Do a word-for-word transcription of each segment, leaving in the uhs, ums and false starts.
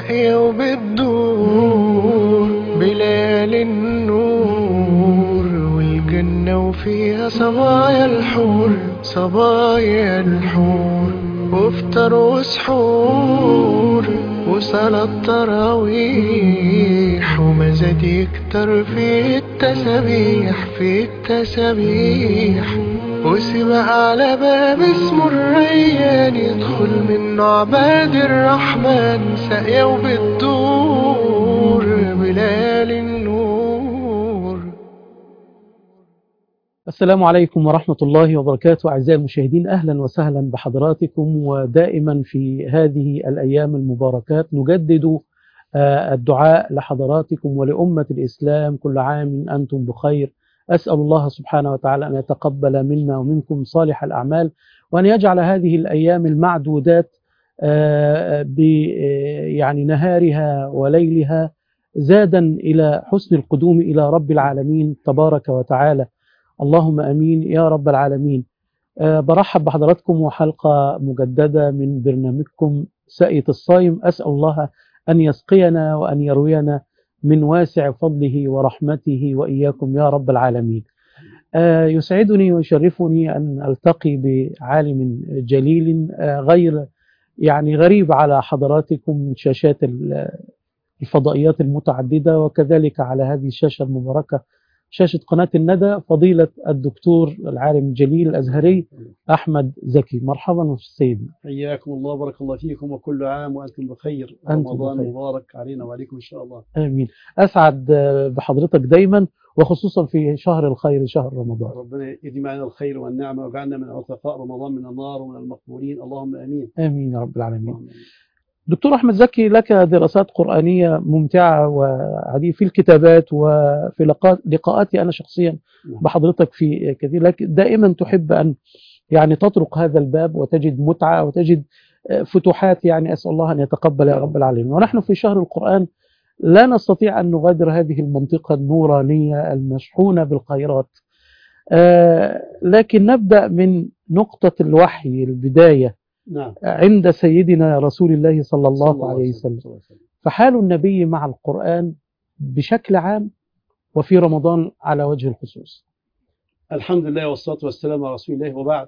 ساقية وبتدور بليل النور والجنة وفيها صبايا الحور صبايا الحور وافطر وسحور وصلاة تراويح ومزاد يكتر في التسابيح في التسابيح وسبق على باب اسمه الريان يدخل منه عباد الرحمن ساقية وبتدور بليل النور. السلام عليكم ورحمة الله وبركاته. أعزائي المشاهدين، أهلا وسهلا بحضراتكم. ودائما في هذه الأيام المباركات نجدد الدعاء لحضراتكم ولأمة الإسلام. كل عام أنتم بخير. أسأل الله سبحانه وتعالى أن يتقبل منا ومنكم صالح الأعمال، وأن يجعل هذه الأيام المعدودات يعني نهارها وليلها زادا إلى حسن القدوم إلى رب العالمين تبارك وتعالى. اللهم أمين يا رب العالمين. أه برحب بحضراتكم وحلقة مجددة من برنامجكم ساقية الصائم. أسأل الله أن يسقينا وأن يروينا من واسع فضله ورحمته وإياكم يا رب العالمين. أه يسعدني ويشرفني أن ألتقي بعالم جليل أه غير يعني غريب على حضراتكم من شاشات الفضائيات المتعددة، وكذلك على هذه الشاشة المباركة شاشة قناة الندى، فضيلة الدكتور العالم الجليل الأزهري أحمد زكي. مرحبا وسيدنا. حياكم الله، بارك الله فيكم، وكل عام وأنتم بخير. رمضان مبارك علينا وعليكم إن شاء الله. آمين. أسعد بحضرتك دايما، وخصوصا في شهر الخير شهر رمضان. ربنا يديم علينا الخير والنعمة ويجعلنا من عتقاء رمضان من النار ومن المقبولين، اللهم آمين. آمين يا رب العالمين. دكتور أحمد زكي، لك دراسات قرآنية ممتعة وعديدة في الكتابات وفي لقاءاتي أنا شخصيا بحضرتك في كثير، لكن دائما تحب أن يعني تطرق هذا الباب وتجد متعة وتجد فتوحات. يعني أسأل الله أن يتقبل يا رب العالمين. ونحن في شهر القرآن لا نستطيع أن نغادر هذه المنطقة النورانية المشحونة بالخيرات. آه لكن نبدأ من نقطة الوحي، البداية. نعم. عند سيدنا رسول الله صلى الله عليه وسلم. فحال النبي مع القرآن بشكل عام وفي رمضان على وجه الخصوص. الحمد لله والصلاة والسلام على رسول الله، وبعد.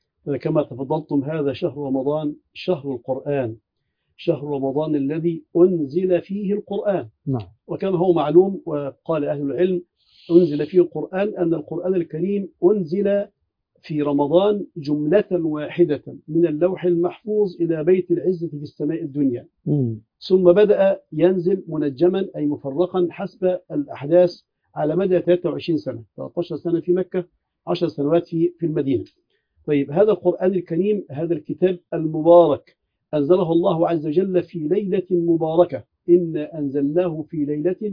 كما تفضلتم، هذا شهر رمضان شهر القرآن، شهر رمضان الذي أنزل فيه القرآن. نعم. وكما هو معلوم وقال أهل العلم أنزل فيه القرآن، أن القرآن الكريم أنزل في رمضان جملة واحدة من اللوح المحفوظ إلى بيت العزة في السماء الدنيا. م. ثم بدأ ينزل منجما أي مفرقا حسب الأحداث على مدى ثلاثة وعشرين سنة، ثلاثة عشر سنة في مكة، عشر سنوات في في المدينة. طيب، هذا القرآن الكريم، هذا الكتاب المبارك أنزله الله عز وجل في ليلة مباركة. إنا أنزلناه في ليلة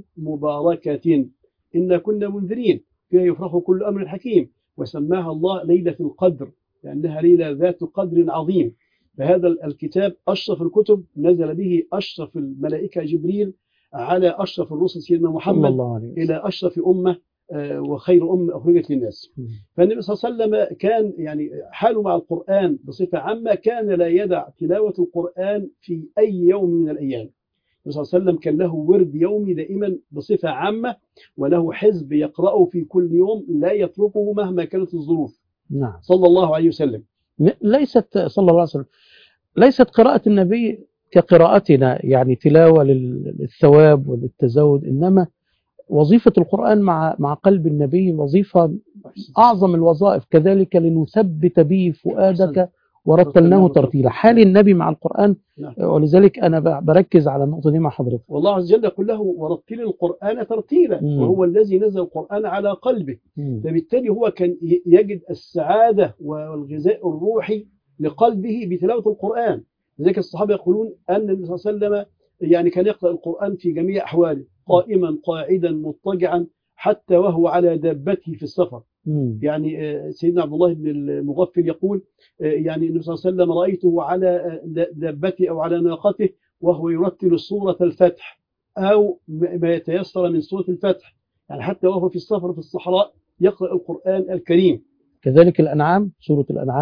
مباركة إنا كنا منذرين فيها يفرح كل أمر حكيم، وسماها الله ليلة القدر لأنها ليلة ذات قدر عظيم. فهذا الكتاب أشرف الكتب، نزل به أشرف الملائكة جبريل على أشرف الرسل سيدنا محمد إلى أشرف أمة وخير أمة أخرجت للناس. فالنبي صلى الله عليه وسلم كان يعني حاله مع القرآن بصفة عامة كان لا يدع تلاوة القرآن في أي يوم من الأيام. النبي صلى الله عليه وسلم كان له ورد يومي دائما بصفة عامة، وله حزب يقرأه في كل يوم لا يتركه مهما كانت الظروف. نعم. صلى الله عليه وسلم. ليست صلى الله عليه وسلم ليست قراءة النبي كقراءتنا يعني تلاوة للثواب وللتزود، إنما وظيفة القرآن مع مع قلب النبي وظيفة أعظم الوظائف، كذلك لنثبت به فؤادك ورتلناه ترتيلا. حال النبي مع القرآن. نعم. ولذلك أنا بركز على النقطة دي مع حضرتك. والله عز وجل يقول له ورتل القرآن ترتيلا. مم. وهو الذي نزل القرآن على قلبه. مم. فبالتالي هو كان يجد السعادة والغذاء الروحي لقلبه بتلاوة القرآن. لذلك الصحابة يقولون أن النبي صلى الله عليه وسلم يعني كان يقرأ القرآن في جميع أحواله، قائما قاعدا مضطجعا حتى وهو على دابته في السفر. مم. يعني سيدنا عبد الله بن المغفل يقول يعني النبي صلى الله عليه وسلم رأيته على دابته أو على ناقته وهو يرتل سورة الفتح أو ما يتيسر من سورة الفتح، يعني حتى وهو في السفر في الصحراء يقرأ القرآن الكريم. كذلك الأنعام، سورة الأنعام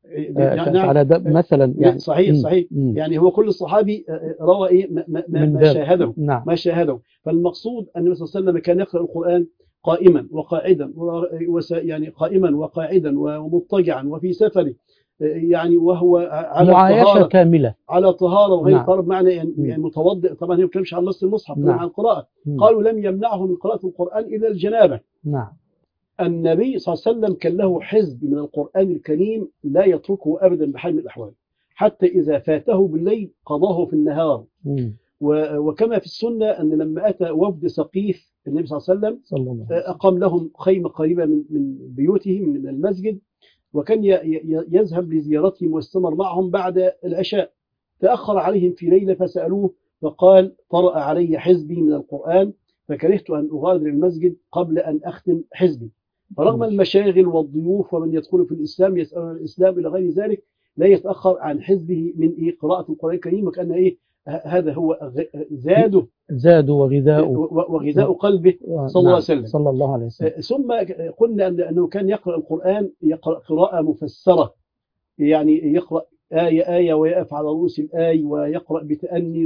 يعني على ده مثلا يعني. صحيح مم. صحيح مم. يعني هو كل صحابي روى ايه ما, ما, من ما باب. شاهده نعم. ما شاهده. فالمقصود ان النبي صلى الله عليه وسلم كان يقرأ القرآن قائما وقاعدا وس- يعني قائما وقاعدا ومضطجعا وفي سفر، يعني وهو على معايشة طهارة كاملة. على طهارة وغير نعم. طهارة، بمعنى يعني مم. يعني متوضئ. طبعا هي ما بتكلمش عن نص المصحف، بتكلم نعم. عن القراءة. مم. قالوا لم يمنعه من قراءة القرآن إلا الجنابة. نعم. النبي صلى الله عليه وسلم كان له حزب من القرآن الكريم لا يتركه أبدا بحال من الأحوال، حتى إذا فاته بالليل قضاه في النهار. مم. و- وكما في السنة أن لما أتى وفد سقيف النبي صلى الله عليه وسلم صلى الله عليه وسلم. أقام لهم خيمة قريبة من من بيوتهم من المسجد، وكان ي- ي- يذهب لزيارتهم واستمر معهم بعد العشاء. تأخر عليهم في ليلة فسألوه فقال: طرأ علي حزبي من القرآن فكرهت أن أغادر المسجد قبل أن أختم حزبي. فرغم المشاغل والضيوف ومن يدخل في الإسلام يسألون الإسلام إلى غير ذلك لا يتأخر عن حزبه من إيه قراءة القرآن الكريم، وكأن إيه ه- هذا هو غ- زاده زاد وغذاء و- وغذاء قلبه صلى الله عليه وسلم. صلى الله عليه وسلم. ثم قلنا أن- أنه كان يقرأ القرآن يقرأ قراءة مفسرة، يعني يقرأ آية آية ويقف على رؤوس الآي ويقرأ بتأني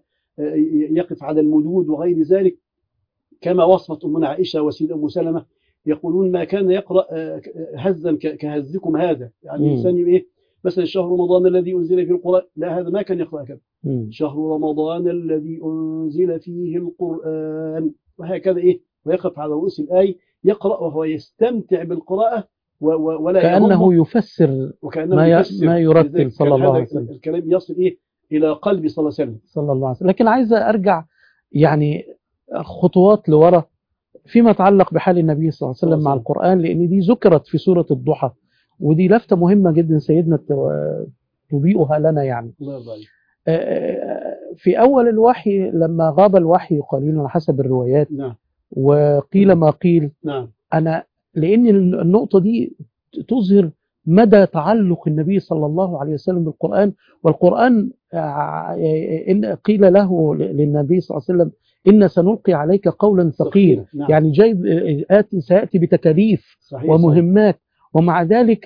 ويقف على المدود وغير ذلك، كما وصفت أمنا عائشة وسيدة أم سلمة. يقولون ما كان يقرأ هزا ك- كهزكم هذا، يعني مم. الإنسان إيه مثلا شهر رمضان الذي أنزل فيه القرآن، لا هذا ما كان يقرأ كذا. مم. شهر رمضان الذي أنزل فيه القرآن، وهكذا إيه ويقف على رؤوس الآي يقرأ وهو يستمتع بالقراءة و- و- ولا يهمه، كأنه يفسر وكأنه ما ي- يفسر. ما يرتل لذلك صلى كان الله هذا عليه وسلم. الكلام يصل إيه إلى قلبي صلى الله عليه وسلم. صلى الله عليه وسلم. لكن عايز أرجع يعني خطوات لورا فيما يتعلق بحال النبي صلى الله عليه وسلم مع القرآن، لأن دي ذكرت في سورة الضحى، ودي لفتة مهمة جدا سيدنا ت- تضيئها لنا يعني. الله يرضى عليك. آه، في أول الوحي لما غاب الوحي قليلا على حسب الروايات نعم وقيل ما قيل، نعم أنا لأن النقطة دي تظهر مدى تعلق النبي صلى الله عليه وسلم بالقرآن. والقرآن آه، إن قيل له للنبي صلى الله عليه وسلم إن سنلقي عليك قولا ثقيلا، نعم. يعني جايب آتي سيأتي بتكاليف صحيح ومهمات، ومع ذلك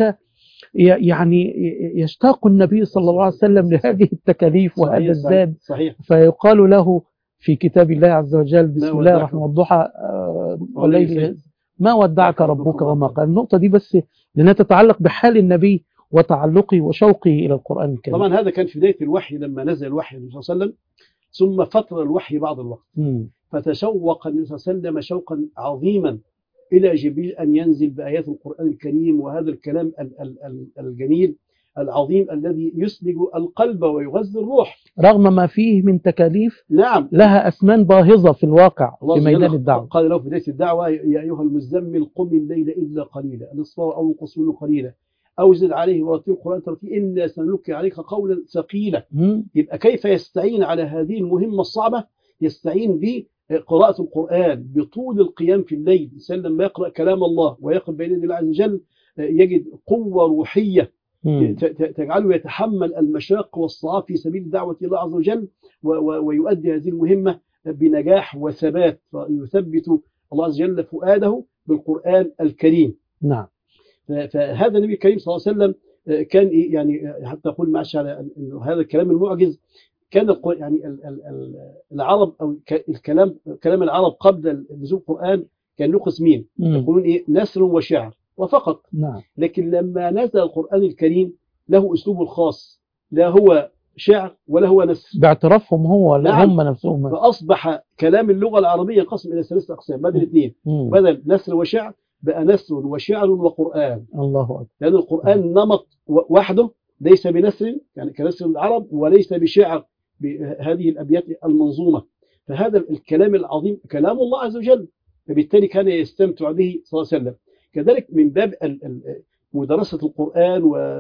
ي- يعني يشتاق النبي صلى الله عليه وسلم لهذه التكاليف وهذا صحيح الزاد. صحيح. فيقال له في كتاب الله عز وجل بسم الله ودعك الرحمن والضحى آه، والليل والليل ما ودعك ربك وما قال. النقطة دي بس لأنها تتعلق بحال النبي وتعلقه وشوقه إلى القرآن الكريم. طبعا هذا كان في بداية الوحي لما نزل الوحي النبي صلى الله عليه وسلم، ثم فترة الوحي بعض الوقت، مم. فتشوق النبي صلى الله عليه وسلم شوقا عظيما إلى جبريل أن ينزل بآيات القرآن الكريم، وهذا الكلام ال- ال- ال- الجميل العظيم الذي يسلج القلب ويغذي الروح رغم ما فيه من تكاليف نعم لها أسنان باهظة في الواقع الله في عز ميدان وجل الدعوة. قال له في بداية الدعوة: يا أيها المزمل قم الليل إلا قليلا نصفه أو انقص منه قليلا أو زد عليه ورتل القرآن ترتيلا إنا سنلقي عليك قولا ثقيلا. مم. يبقى كيف يستعين على هذه المهمة الصعبة؟ يستعين بقراءة القرآن بطول القيام في الليل. الإنسان لما يقرأ كلام الله ويقف بين يدي الله عز وجل يجد قوة روحية مم. ت- ت- تجعله يتحمل المشاق والصعاب في سبيل دعوة الله عز وجل و- و- ويؤدي هذه المهمة بنجاح وثبات، فيثبت الله عز وجل فؤاده بالقرآن الكريم. نعم. ف- فهذا النبي الكريم صلى الله عليه وسلم كان إيه يعني حتى أقول معش على أن هذا الكلام المعجز كان الق- يعني ال- ال- ال- العرب أو ك- الكلام كلام العرب قبل نزول القرآن كان له قسمين، مم. يقولون إيه نثر وشعر وفقط. نعم. لكن لما نزل القرآن الكريم له أسلوبه الخاص، لا هو شعر ولا هو نثر، باعترافهم هو لا نعم. هم نفسهم. فأصبح كلام اللغة العربية ينقسم إلى ثلاثة أقسام بدل اثنين، مم. بدل نثر وشعر بقى نثر وشعر وقرآن. الله أكبر. لأن القرآن نمط و- وحده ليس بنثر يعني كنثر العرب وليس بشعر بهذه الأبيات المنظومة. فهذا الكلام العظيم كلام الله عز وجل، فبالتالي كان يستمتع به صلى الله عليه وسلم. كذلك من باب ال- ال- مدرسة القرآن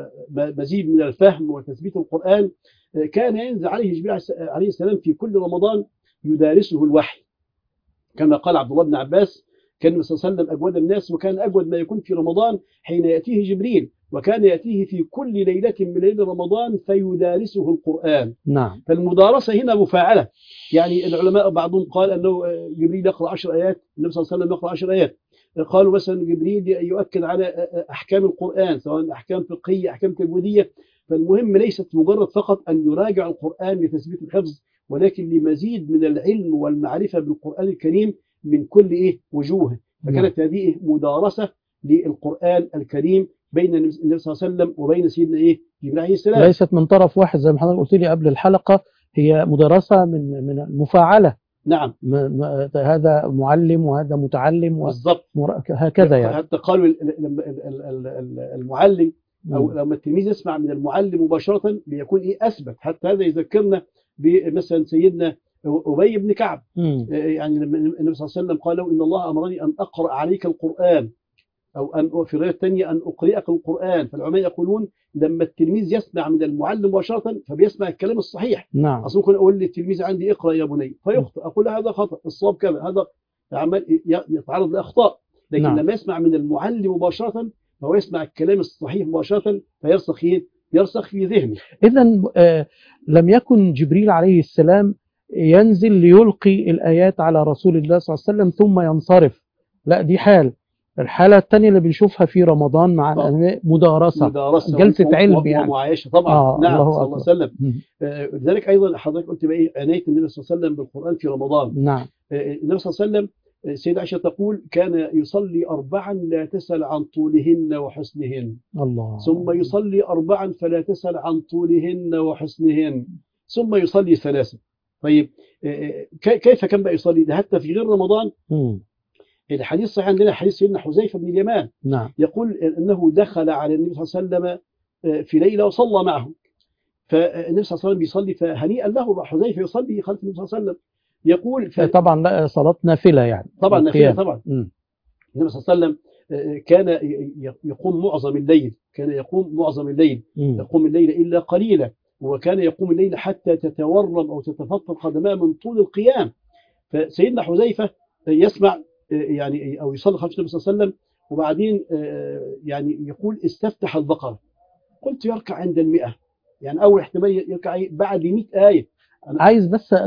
ومزيد من الفهم وتثبيت القرآن كان ينزل عليه جبريل عليه السلام في كل رمضان يدارسه الوحي، كما قال عبد الله بن عباس: كان النبي صلى الله عليه وسلم أجود الناس، وكان أجود ما يكون في رمضان حين يأتيه جبريل، وكان يأتيه في كل ليلة من ليل رمضان فيدارسه القرآن. نعم. فالمدارسة هنا مفاعلة، يعني العلماء بعضهم قال أنه جبريل يقرأ عشر آيات، النبي صلى الله عليه وسلم يقرأ عشر آيات، قالوا مثلا جبريل يؤكد على أحكام القرآن، سواء أحكام فقهية أحكام تجويدية. فالمهم ليست مجرد فقط أن يراجع القرآن لتثبيت الحفظ، ولكن لمزيد من العلم والمعرفة بالقرآن الكريم من كل إيه وجوه. فكانت هذه مدارسة للقرآن الكريم بين النبي صلى الله عليه وسلم وبين سيدنا إيه جبريل عليه السلام. ليست من طرف واحد زي ما حضرتك قلت لي قبل الحلقة، هي مدرسة من من المفاعلة. نعم. هذا معلم وهذا متعلم بالضبط هكذا يعني. حتى قالوا المعلم أو لما التلميذ يسمع من المعلم مباشرة بيكون إيه أثبت. حتى هذا يذكرنا بمثلا سيدنا أبي بن كعب. مم. يعني لما النبي صلى الله عليه وسلم قال له إن الله أمرني أن أقرأ عليك القرآن، أو أن في رواية ثانية أن أقرئك القرآن. فالعلماء يقولون لما التلميذ يسمع من المعلم مباشرة فبيسمع الكلام الصحيح. نعم. أصلا كنت أقول للتلميذ عندي اقرأ يا بني فيخطئ، أقول هذا خطأ، الصواب كذا، هذا عمال يتعرض لأخطاء. لكن نعم. لما يسمع من المعلم مباشرة فهو يسمع الكلام الصحيح مباشرة فيرسخ يرسخ في ذهنه. إذن آه لم يكن جبريل عليه السلام ينزل ليلقي الآيات على رسول الله صلى الله عليه وسلم ثم ينصرف، لا دي حال. الحالة الثانية اللي بنشوفها في رمضان مع الأنبياء مدارسة, مدارسة جلسة علم يعني ومعايشة طبعا. آه نعم الله صلى الله عليه وسلم. لذلك أيضا حضرتك قلت بقى عناية النبي صلى الله عليه وسلم بالقرآن في رمضان. نعم. النبي صلى الله عليه وسلم سيدة عائشة تقول كان يصلي أربعا لا تسأل عن طولهن وحسنهن. الله. ثم يصلي أربعا فلا تسأل عن طولهن وحسنهن. ثم يصلي ثلاثة. طيب كيف كان بقى يصلي ده حتى في غير رمضان؟ م. الحديث صحيح عندنا حديث سيدنا حذيفة بن اليمان. نعم. يقول أنه دخل على النبي صلى الله عليه وسلم في ليلة وصلى معه، فالنبي صلى الله عليه وسلم بيصلي فهنيئا له حذيفة يصلي خلف النبي صلى الله عليه وسلم. يقول ف... طبعا لا صلاة نافلة يعني طبعا نافلة طبعا. م. النبي صلى الله عليه وسلم كان يقوم معظم الليل، كان يقوم معظم الليل م. يقوم الليل إلا قليلا، وكان يقوم الليل حتى تتورم أو تتفطر قدماه من طول القيام. فسيدنا حذيفة يسمع يعني أو يصلي خلف النبي صلى الله عليه وسلم، وبعدين يعني يقول استفتح البقرة. قلت يركع عند المئة، يعني أول احتمال يركع بعد مئة آية. أنا عايز بس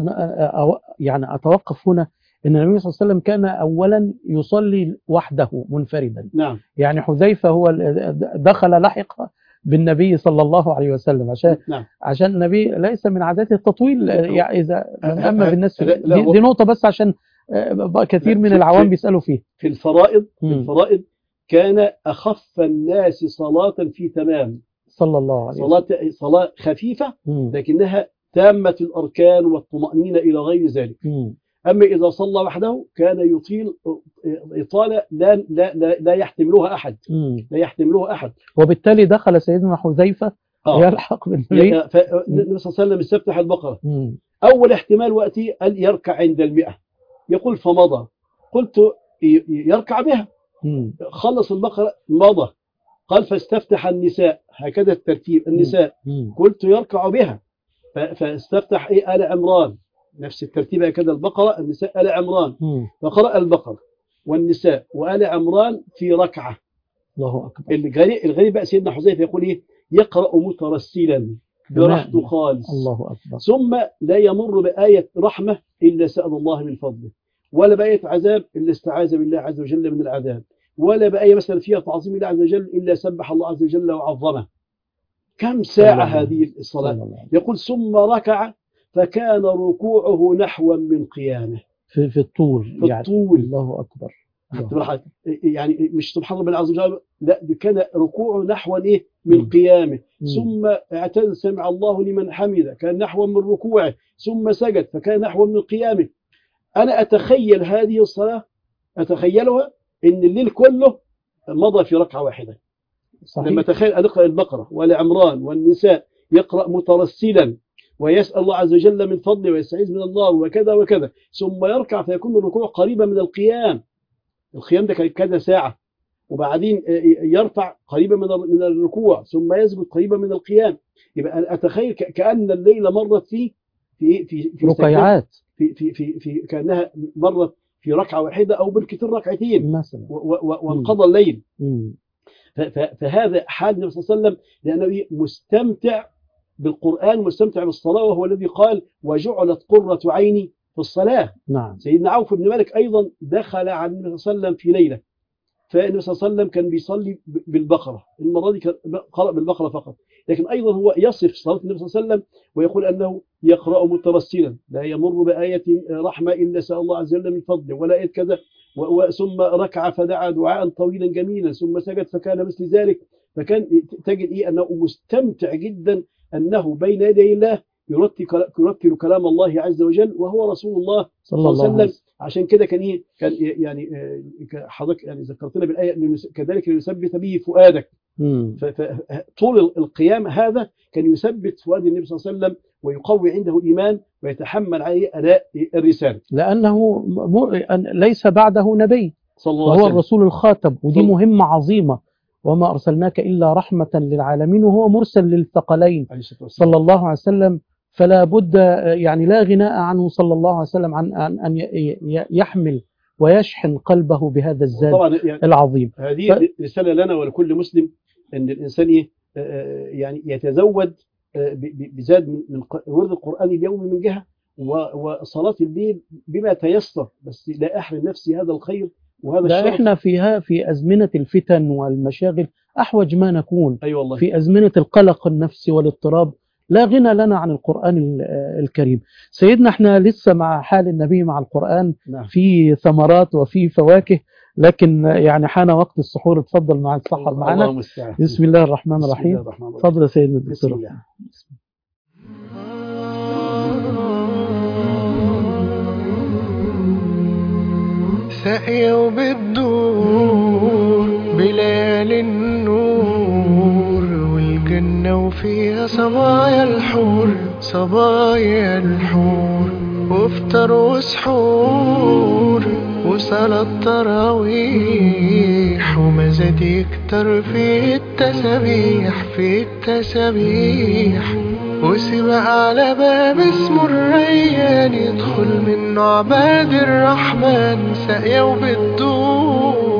يعني أتوقف هنا إن النبي صلى الله عليه وسلم كان أولا يصلي وحده منفردا. نعم. يعني حذيفة هو دخل لحق بالنبي صلى الله عليه وسلم عشان نعم. عشان النبي ليس من عاداته التطويل يعني إذا من أما بالناس دي, دي نقطة بس عشان كثير من العوام بيسألوا فيه. في الفرائض في الفرائض كان أخف الناس صلاة في تمام صلى الله عليه وسلم. صلاة صلاة خفيفة لكنها تامة الأركان والطمأنينة إلى غير ذلك. م. أما إذا صلى وحده كان يطيل إطالة لا لا لا, لا يحتملها أحد. م. لا يحتملها أحد. وبالتالي دخل سيدنا حذيفة آه. يلحق بالنبي. فالنبي صلى الله عليه وسلم استفتح البقرة. م. أول احتمال وقتي أن يركع عند المئة، يقول فمضى. قلت يركع بها. م. خلص البقرة مضى. قال فاستفتح النساء، هكذا الترتيب النساء. م. قلت يركع بها فاستفتح إيه آل عمران، نفس الترتيب هكذا البقرة النساء آل عمران. م. فقرأ البقرة والنساء وآل عمران في ركعة. الله أكبر. الغريب, الغريب بقى سيدنا حذيفة يقول إيه يقرأ مترسلا براحته خالص. الله أكبر. ثم لا يمر بآية رحمة إلا سأل الله من فضله، ولا بآية عذاب إلا استعاذ بالله عز وجل من العذاب، ولا بآية مثلا فيها تعظيم الله عز وجل إلا سبح الله عز وجل وعظمه. كم ساعة هذه الصلاة؟ يقول ثم ركع فكان ركوعه نحو من قيامه في, في الطول في يعني. الطول. الله أكبر. الله. يعني مش سبحان الله عز وجل، لا كان ركوعه نحو إيه من م. قيامه. م. ثم اعتدل سمع الله لمن حمده كان نحو من ركوعه، ثم سجد فكان نحو من قيامه. أنا أتخيل هذه الصلاة أتخيلها إن الليل كله مضى في ركعة واحدة. صحيح. لما تخيل أن يقرأ البقرة والعمران والنساء يقرأ مترسلا ويسأل الله عز وجل من فضله ويستعيذ من الله وكذا وكذا، ثم يركع فيكون الركوع قريبا من القيام. القيام ده كذا ساعة، وبعدين يرفع قريبا من الركوع ثم يسجد قريبا من القيام. يبقى أنا أتخيل كأن الليلة مرت في في في في ركعات في في في, في كأنها مرت في ركعة واحدة أو بالكثير ركعتين مثلا وانقضى الليل. م. فهذا حال النبي صلى الله عليه وسلم لأنه مستمتع بالقرآن مستمتع بالصلاة، وهو الذي قال وجعلت قرة عيني في الصلاة. نعم. سيدنا عوف بن مالك أيضا دخل على النبي صلى الله عليه وسلم في ليلة فالنبي صلى الله عليه وسلم كان بيصلي بالبقرة، المرة دي قرأ بالبقرة فقط، لكن أيضا هو يصف صلاة النبي صلى الله عليه وسلم ويقول أنه يقرأ مترسلا، لا يمر بآية رحمة إلا سأل الله عز وجل من فضله، ولا آية كذا، ثم ركع فدعا دعاء طويلا جميلا، ثم سجد فكان مثل ذلك. فكان تجد إيه أنه مستمتع جدا أنه بين يدي الله يرتل كلام الله عز وجل وهو رسول الله صلى الله عليه وسلم. عشان كده كان ايه كان يعني حضرتك يعني ذكرتنا بالايه ان كذلك يثبت به فؤادك. فطول القيام هذا كان يثبت فؤاد النبي صلى الله عليه وسلم ويقوي عنده الايمان ويتحمل عليه اداء الرساله، لانه ليس بعده نبي صلى الله عليه وسلم، وهو الرسول الخاتم، ودي مهمه عظيمه. وما ارسلناك الا رحمه للعالمين، وهو مرسل للثقلين صلى الله عليه وسلم. فلا بد يعني لا غناء عنه صلى الله عليه وسلم عن أن يحمل ويشحن قلبه بهذا الزاد يعني العظيم. هذه ف... رسالة لنا ولكل مسلم أن الإنسان يعني يتزود بزاد من ورد القرآن اليومي من جهة، وصلاة الليل بما تيسر، بس لا أحرم نفسي هذا الخير وهذا الشرف. احنا فيها في أزمنة الفتن والمشاغل أحوج ما نكون. أي والله. في أزمنة القلق النفسي والاضطراب لا غنى لنا عن القرآن الكريم. سيدنا احنا لسه مع حال النبي مع القرآن. نعم. في ثمرات وفي فواكه، لكن يعني حان وقت السحور. اتفضل مع السحر معنا. بسم الله الرحمن الرحيم. اتفضل يا سيدنا الدكتور. سقيوا بالدور بليال النور والجنة وفيها صبايا الحور، صبايا الحور، وافطر وسحور وصلاة تراويح، ومزاد يكتر في التسابيح في التسابيح، وسبق على باب اسمه الريان يدخل منه عباد الرحمن. سقيوا بالدور